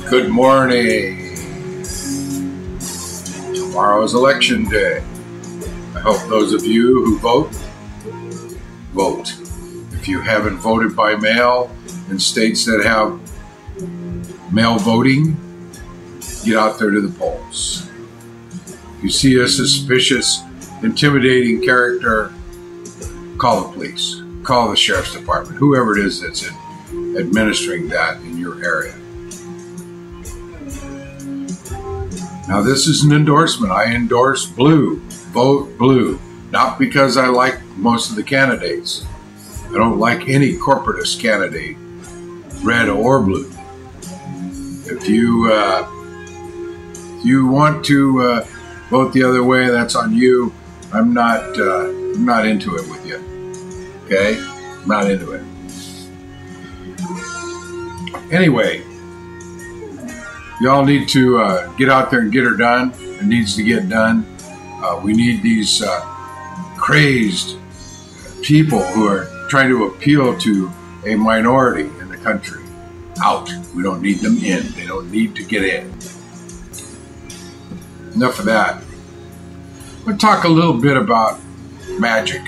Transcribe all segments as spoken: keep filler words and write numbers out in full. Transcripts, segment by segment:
Good morning. Tomorrow is election day. I hope those of you who vote, vote. If you haven't voted by mail in states that have mail voting, get out there to the polls. If you see a suspicious, intimidating character, call the police, call the sheriff's department, whoever it is that's administering that in your area. Now, this is an endorsement. I endorse blue. Vote blue. Not because I like most of the candidates. I don't like any corporatist candidate, red or blue. If you uh, if you want to uh, vote the other way, that's on you. I'm not. Uh, I'm not into it with you. Okay, I'm not into it. Anyway. Y'all need to uh, get out there and get her done. It needs to get done. Uh, we need these uh, crazed people who are trying to appeal to a minority in the country out. We don't need them in. They don't need to get in. Enough of that. I'm going to talk a little bit about magic.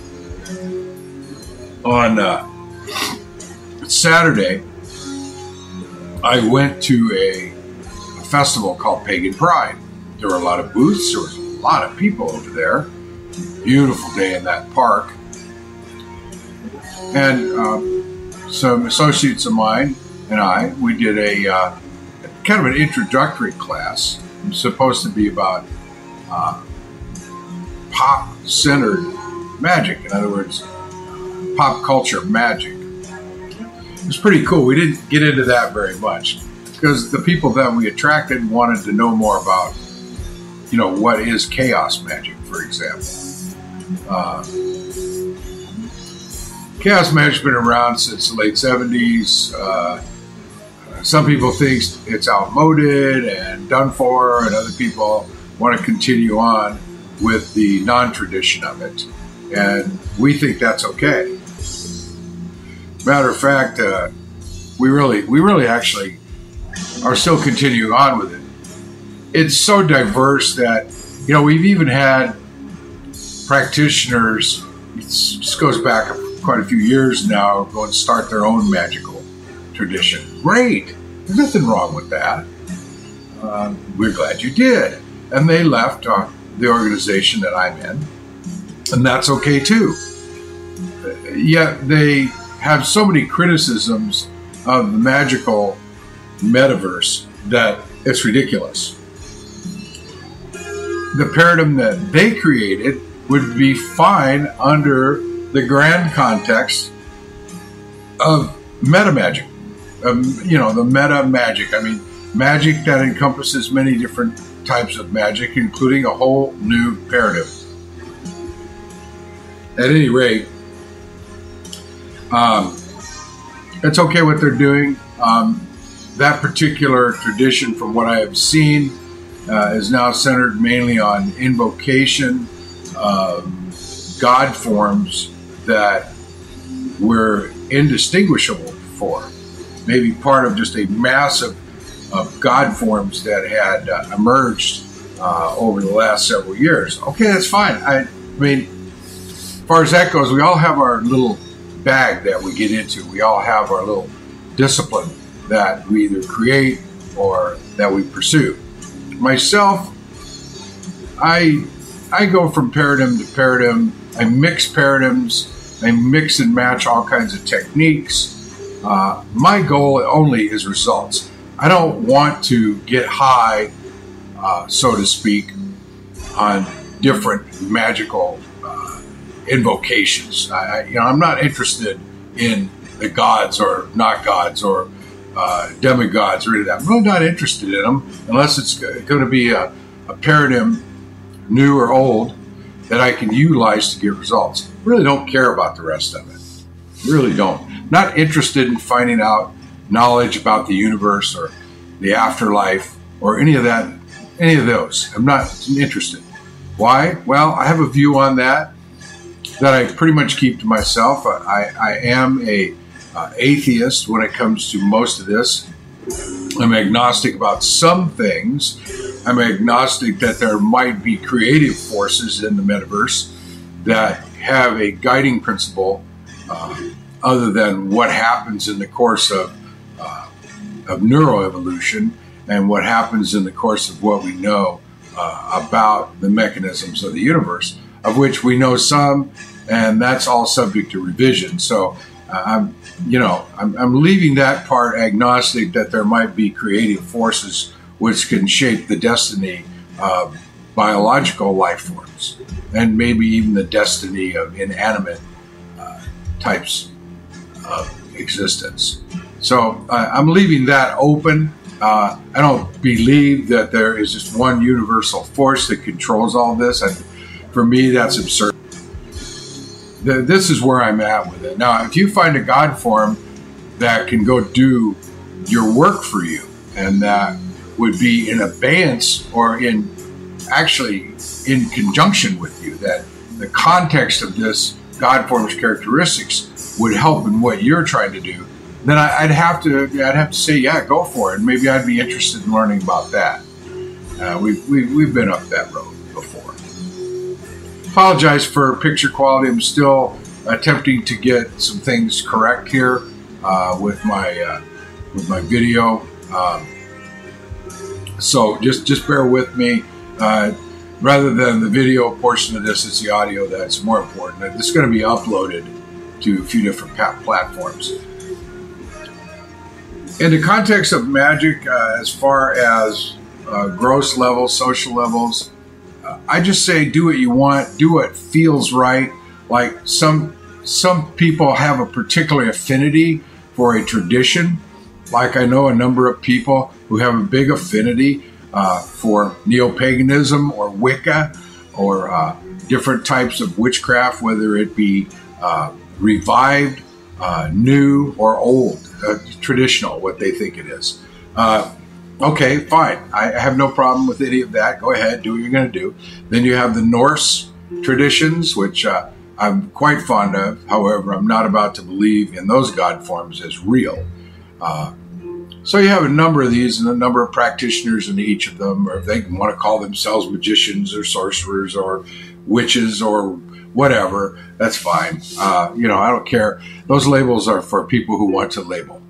On uh, Saturday, I went to a festival called Pagan Pride. There were a lot of booths. There was a lot of people over there. Beautiful day in that park. And um, some associates of mine and I, we did a uh, kind of an introductory class. It was supposed to be about uh, pop-centered magic. In other words, pop culture magic. It was pretty cool. We didn't get into that very much, because the people that we attracted wanted to know more about, you know, what is chaos magic, for example. Uh, chaos magic's been around since the late seventies. Uh, some people think it's outmoded and done for, and other people want to continue on with the non-tradition of it. And we think that's okay. Matter of fact, uh, we really, we really actually are still continuing on with it. It's so diverse that, you know, we've even had practitioners, it's, this goes back quite a few years now, go and start their own magical tradition. Great. There's nothing wrong with that. Uh, we're glad you did. And they left uh, the organization that I'm in, and that's okay too. Yet they have so many criticisms of the magical metaverse that it's ridiculous. The paradigm that they created would be fine under the grand context of meta magic, um, you know, the meta magic. I mean, magic that encompasses many different types of magic, including a whole new paradigm. At any rate, um, it's okay what they're doing. Um, that particular tradition, from what I have seen, uh, is now centered mainly on invocation, uh, God forms that were indistinguishable before. Maybe part of just a massive of God forms that had uh, emerged uh, over the last several years. Okay, that's fine. I, I mean, as far as that goes, we all have our little bag that we get into. We all have our little discipline that we either create or that we pursue. Myself, I I go from paradigm to paradigm. I mix paradigms. I mix and match all kinds of techniques. Uh, my goal only is results. I don't want to get high, uh, so to speak, on different magical uh, invocations. I, you know, I'm not interested in the gods or not gods or uh, demigods or any of that. I'm really not interested in them unless it's going to be a, a paradigm, new or old, that I can utilize to get results. Really don't care about the rest of it. Really don't. Not interested in finding out knowledge about the universe or the afterlife or any of that, any of those. I'm not interested. Why? Well, I have a view on that that I pretty much keep to myself. I, I am a uh, atheist when it comes to most of this. I'm agnostic about some things. I'm agnostic that there might be creative forces in the metaverse that have a guiding principle uh, other than what happens in the course of, uh, of neuroevolution and what happens in the course of what we know uh, about the mechanisms of the universe, of which we know some, and that's all subject to revision. So uh, I'm, you know, I'm, I'm leaving that part agnostic that there might be creative forces which can shape the destiny of biological life forms and maybe even the destiny of inanimate uh, types of existence. So uh, I'm leaving that open. Uh, I don't believe that there is just one universal force that controls all this. And for me, that's absurd. The, this is where I'm at with it. Now, if you find a God form that can go do your work for you and that would be in abeyance or in actually in conjunction with you, that the context of this God form's characteristics would help in what you're trying to do, then I, I'd have to I'd have to say, yeah, go for it. And maybe I'd be interested in learning about that. Uh, we've, we've, we've been up that road before. Apologize for picture quality. I'm still attempting to get some things correct here uh, with my uh, with my video. Um, so just just bear with me. Uh, rather than the video portion of this, it's the audio that's more important. This is going to be uploaded to a few different platforms. In the context of magic, uh, as far as uh, gross levels, social levels, uh, I just say do what you want, do what feels right. Like some some people have a particular affinity for a tradition. Like I know a number of people who have a big affinity uh, for neo-paganism or Wicca or uh, different types of witchcraft, whether it be uh, revived, uh, new, or old, uh, traditional, what they think it is. Uh, okay, fine. I have no problem with any of that. Go ahead, do what you're going to do. Then you have the Norse traditions, which uh, I'm quite fond of. However, I'm not about to believe in those god forms as real. Uh, so you have a number of these and a number of practitioners in each of them, or if they want to call themselves magicians or sorcerers or witches or whatever, that's fine. Uh, you know, I don't care. Those labels are for people who want to label.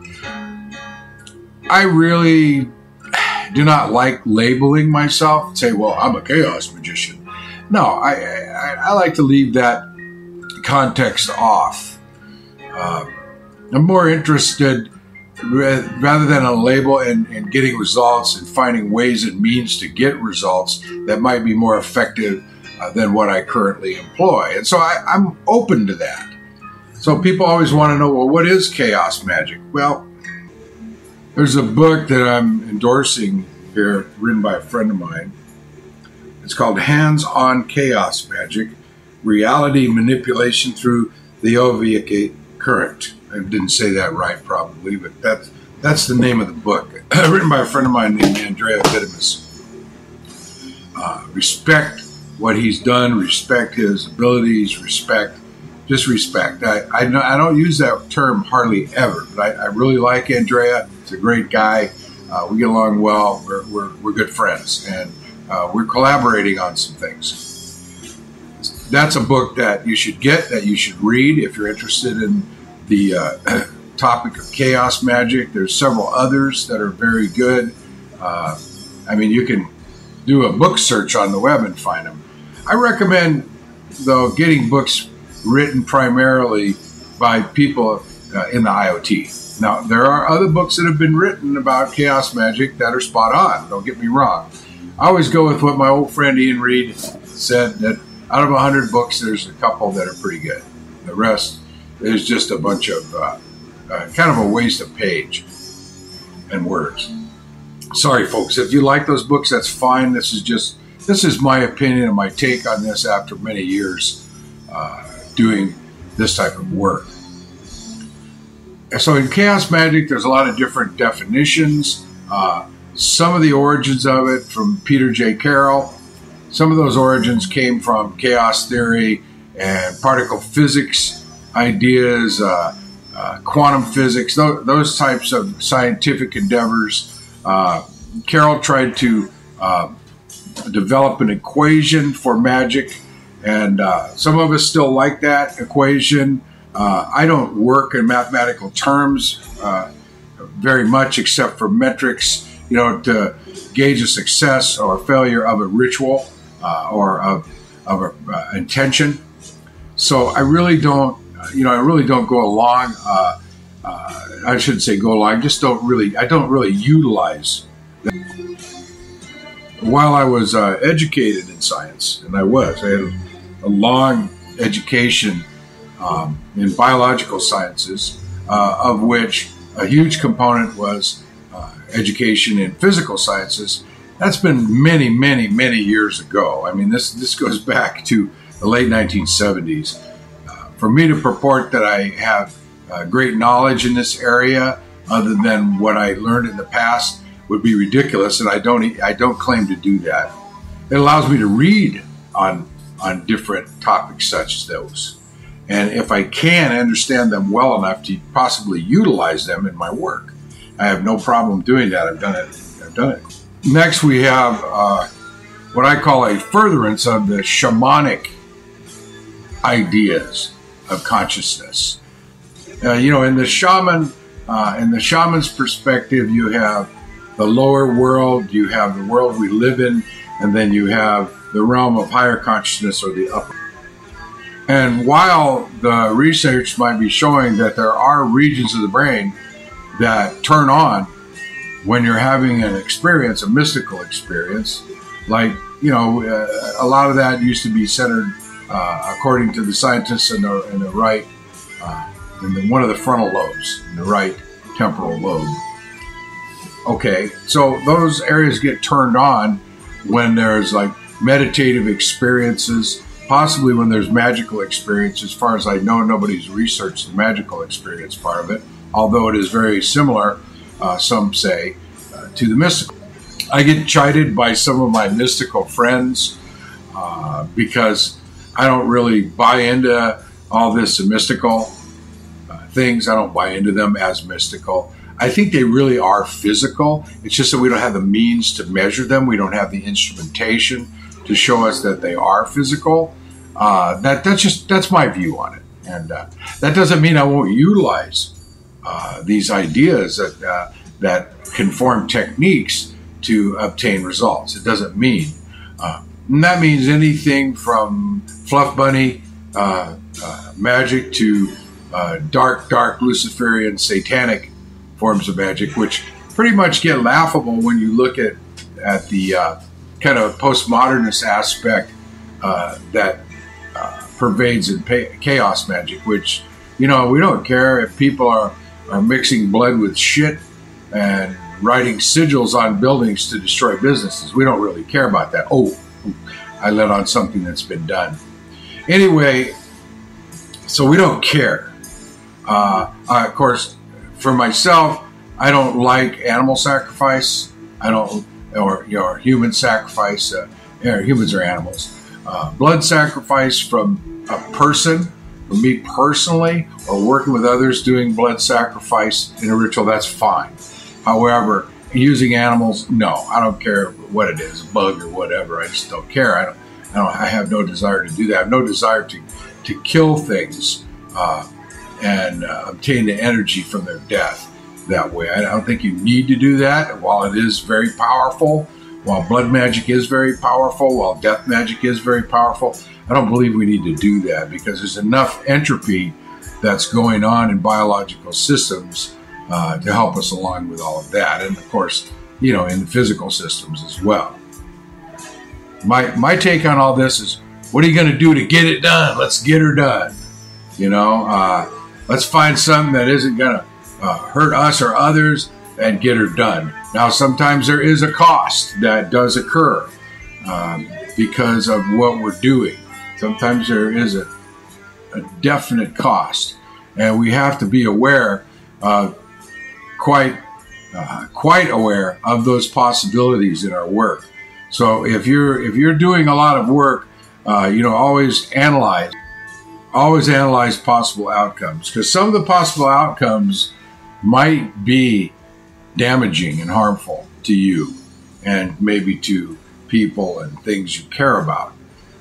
I really do not like labeling myself and say, well, I'm a chaos magician. No, I, I, I like to leave that context off. Uh, I'm more interested, rather than a label, and, and getting results and finding ways and means to get results that might be more effective uh, than what I currently employ. And so I, I'm open to that. So people always want to know, well, what is chaos magic? Well, there's a book that I'm endorsing here, written by a friend of mine. It's called Hands-on Chaos Magic, Reality Manipulation Through the Oviac Current. I didn't say that right, probably, but that's, that's the name of the book. Written by a friend of mine named Andrea Vitamus. Uh, respect what he's done, respect his abilities, respect, just respect. I, I, I don't use that term hardly ever, but I, I really like Andrea. He's a great guy. Uh, we get along well. We're, we're, we're good friends, and uh, we're collaborating on some things. That's a book that you should get, that you should read if you're interested in the uh, topic of chaos magic. There's several others that are very good. Uh, I mean, you can do a book search on the web and find them. I recommend, though, getting books written primarily by people uh, in the I O T. Now, there are other books that have been written about chaos magic that are spot on. Don't get me wrong. I always go with what my old friend Ian Reed said, that out of one hundred books, there's a couple that are pretty good. The rest is just a bunch of uh, uh, kind of a waste of page and words. Sorry, folks. If you like those books, that's fine. This is just, this is my opinion and my take on this after many years uh, doing this type of work. So in chaos magic, there's a lot of different definitions. Uh, some of the origins of it from Peter J. Carroll. Some of those origins came from chaos theory and particle physics ideas. Uh, uh, quantum physics, those, those types of scientific endeavors. Uh, Carol tried to uh, develop an equation for magic, and uh, some of us still like that equation. Uh, I don't work in mathematical terms uh, very much, except for metrics, you know, to gauge a success or failure of a ritual uh, or of, of a uh, intention. So I really don't, you know, I really don't go along. Uh, uh, I shouldn't say go along. I just don't really, I don't really utilize that. While I was uh, educated in science, and I was, I had a, a long education um, in biological sciences, uh, of which a huge component was uh, education in physical sciences. That's been many, many, many years ago. I mean, this this goes back to the late nineteen seventies. Uh, for me to purport that I have uh, great knowledge in this area, other than what I learned in the past, would be ridiculous, and I don't I don't claim to do that. It allows me to read on on different topics such as those, and if I can understand them well enough to possibly utilize them in my work, I have no problem doing that. I've done it. I've done it. Next, we have uh, what I call a furtherance of the shamanic ideas of consciousness. Uh, you know, in the shaman, uh, in the shaman's perspective, you have the lower world, you have the world we live in, and then you have the realm of higher consciousness, or the upper. And while the research might be showing that there are regions of the brain that turn on when you're having an experience, a mystical experience, like, you know, uh, a lot of that used to be centered, uh, according to the scientists, in the, in the right, uh, in the, one of the frontal lobes, in the right temporal lobe. Okay, so those areas get turned on when there's like meditative experiences, possibly when there's magical experience. As far as I know, nobody's researched the magical experience part of it, although it is very similar, uh, some say, uh, to the mystical. I get chided by some of my mystical friends uh, because I don't really buy into all this mystical uh, things. I don't buy into them as mystical. I think they really are physical. It's just that we don't have the means to measure them. We don't have the instrumentation to show us that they are physical. Uh, that that's just that's my view on it, and uh, that doesn't mean I won't utilize uh, these ideas that uh, that can form techniques to obtain results. It doesn't mean, uh, and that means anything from fluff bunny uh, uh, magic to uh, dark, dark Luciferian satanic forms of magic, which pretty much get laughable when you look at at the uh, kind of postmodernist aspect uh, that uh, pervades in pay- chaos magic. Which, you know, we don't care if people are are mixing blood with shit and writing sigils on buildings to destroy businesses. We don't really care about that. Oh, I let on something that's been done. Anyway, so we don't care. Uh, uh, of course, for myself, I don't like animal sacrifice. I don't, or, you know, human sacrifice. Uh, you know, humans are animals. Uh, blood sacrifice from a person, for me personally, or working with others doing blood sacrifice in a ritual, that's fine. However, using animals, no, I don't care what it is, a bug or whatever. I just don't care. I don't. I, don't, I have no desire to do that. I have no desire to to kill things uh, and uh, obtain the energy from their death that way. I don't think you need to do that. While it is very powerful, while blood magic is very powerful, while death magic is very powerful, I don't believe we need to do that, because there's enough entropy that's going on in biological systems uh, to help us along with all of that. And of course, you know, in the physical systems as well. My my take on all this is, what are you going to do to get it done? Let's get her done. You know, uh, let's find something that isn't going to uh, hurt us or others and get her done. Now, sometimes there is a cost that does occur um, because of what we're doing. Sometimes there is a, a definite cost, and we have to be aware, uh, quite uh, quite aware of those possibilities in our work. So if you're if you're doing a lot of work, uh, you know, always analyze always analyze possible outcomes, because some of the possible outcomes might be damaging and harmful to you and maybe to people and things you care about.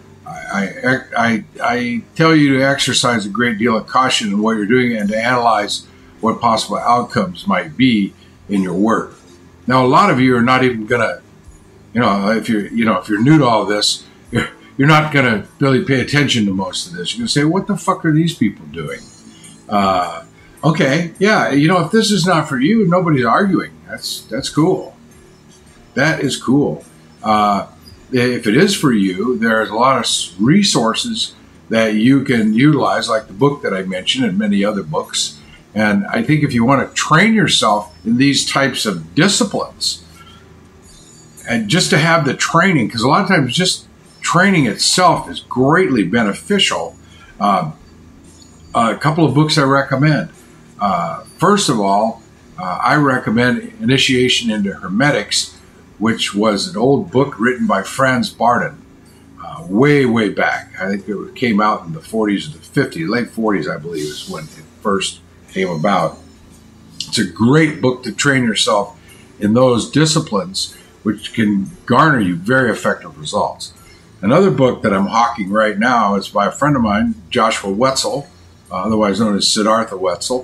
I, I, I tell you to exercise a great deal of caution in what you're doing and to analyze what possible outcomes might be in your work. Now, a lot of you are not even going to, you know, if you're, you know, if you're new to all this, you're, you're not going to really pay attention to most of this. You're going to say, what the fuck are these people doing? Uh, okay, yeah, you know, if this is not for you, nobody's arguing. That's, that's cool. That is cool. Uh, If it is for you, there's a lot of resources that you can utilize, like the book that I mentioned and many other books. And I think if you want to train yourself in these types of disciplines, and just to have the training, because a lot of times just training itself is greatly beneficial. Uh, a couple of books I recommend. Uh, first of all, uh, I recommend Initiation into Hermetics, which was an old book written by Franz Barton, uh, way, way back. I think it came out in the forties or the fifties, late forties, I believe, is when it first came about. It's a great book to train yourself in those disciplines, which can garner you very effective results. Another book that I'm hawking right now is by a friend of mine, Joshua Wetzel, uh, otherwise known as Siddhartha Wetzel,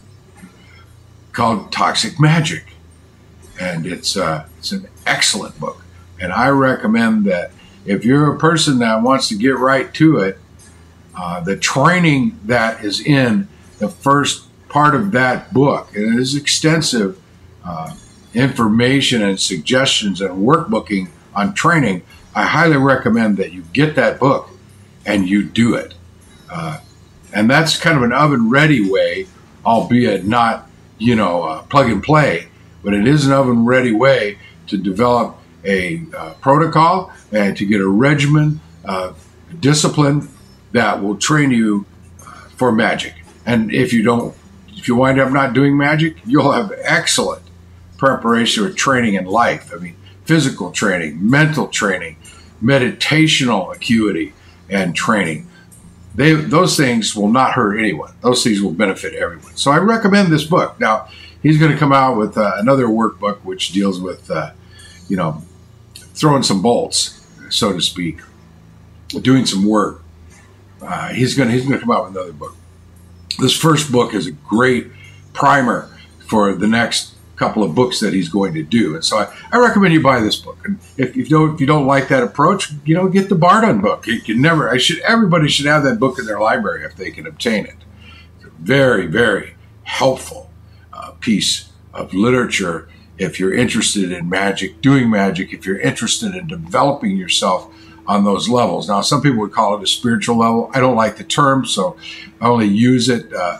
called Toxic Magic. And it's uh, it's an excellent book. And I recommend that if you're a person that wants to get right to it, uh, the training that is in the first part of that book, and it is extensive uh, information and suggestions and workbooking on training, I highly recommend that you get that book and you do it. Uh, and that's kind of an oven-ready way, albeit not, you know, uh, plug and play, but it is an oven-ready way to develop a uh, protocol and to get a regimen of discipline that will train you uh, for magic. And if you don't, if you wind up not doing magic, you'll have excellent preparation or training in life. I mean, physical training, mental training, meditational acuity, and training. They, those things will not hurt anyone. Those things will benefit everyone. So I recommend this book. Now, he's going to come out with uh, another workbook which deals with, uh, you know, throwing some bolts, so to speak, doing some work. Uh, he's going to he's going to come out with another book. This first book is a great primer for the next couple of books that he's going to do, and so I, I recommend you buy this book. And if, if you don't if you don't like that approach, you know, get the Bardon book. You can never. I should everybody should have that book in their library if they can obtain it. It's a very very helpful uh, piece of literature if you're interested in magic, doing magic. If you're interested in developing yourself on those levels. Now, some people would call it a spiritual level. I don't like the term, so I only use it uh,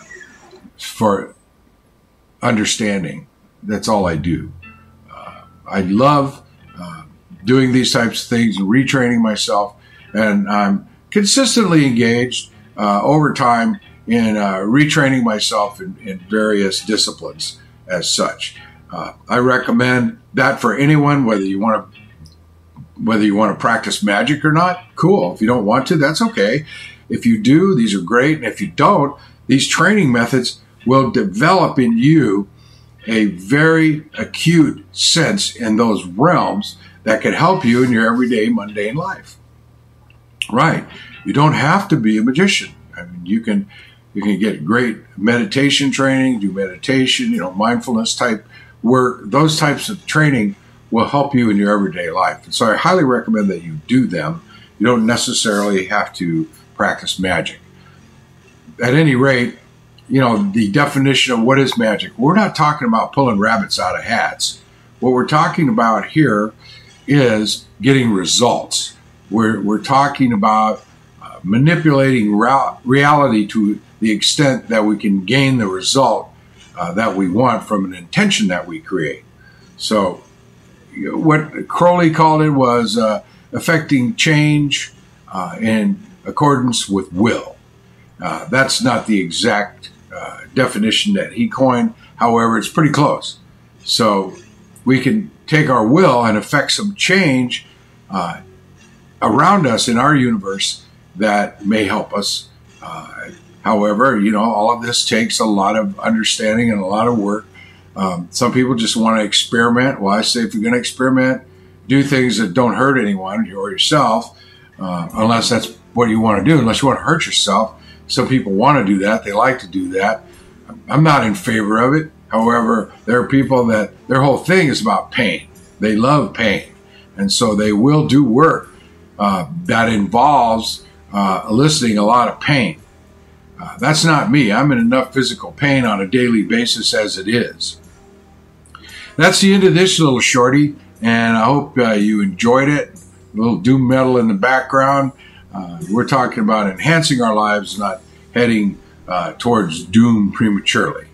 for understanding. That's all I do. Uh, I love uh, doing these types of things and retraining myself, and I'm consistently engaged uh, over time in uh, retraining myself in, in various disciplines as such. Uh, I recommend that for anyone, whether you want to whether you want to practice magic or not. Cool. If you don't want to, that's okay. If you do, these are great. And if you don't, these training methods will develop in you a very acute sense in those realms that can help you in your everyday mundane life. Right. You don't have to be a magician. I mean, you can you can get great meditation training, do meditation, you know, mindfulness type work. Those types of training will help you in your everyday life. And so I highly recommend that you do them. You don't necessarily have to practice magic. At any rate, you know, the definition of what is magic, we're not talking about pulling rabbits out of hats. What we're talking about here is getting results. We're, we're talking about uh, manipulating ra- reality to the extent that we can gain the result uh, that we want from an intention that we create. So what Crowley called it was uh, affecting change uh, in accordance with will. Uh, that's not the exact uh, definition that he coined. However, it's pretty close. So we can take our will and affect some change uh, around us in our universe that may help us Uh, however, you know, all of this takes a lot of understanding and a lot of work. Um, some people just want to experiment. Well, I say if you're going to experiment, do things that don't hurt anyone or yourself, uh, unless that's what you want to do, unless you want to hurt yourself. Some people want to do that. They like to do that. I'm not in favor of it. However, there are people that their whole thing is about pain. They love pain. And so they will do work uh, that involves uh, eliciting a lot of pain. Uh, that's not me. I'm in enough physical pain on a daily basis as it is. That's the end of this little shorty, and I hope uh, you enjoyed it. A little doom metal in the background. Uh, we're talking about enhancing our lives, not heading uh, towards doom prematurely.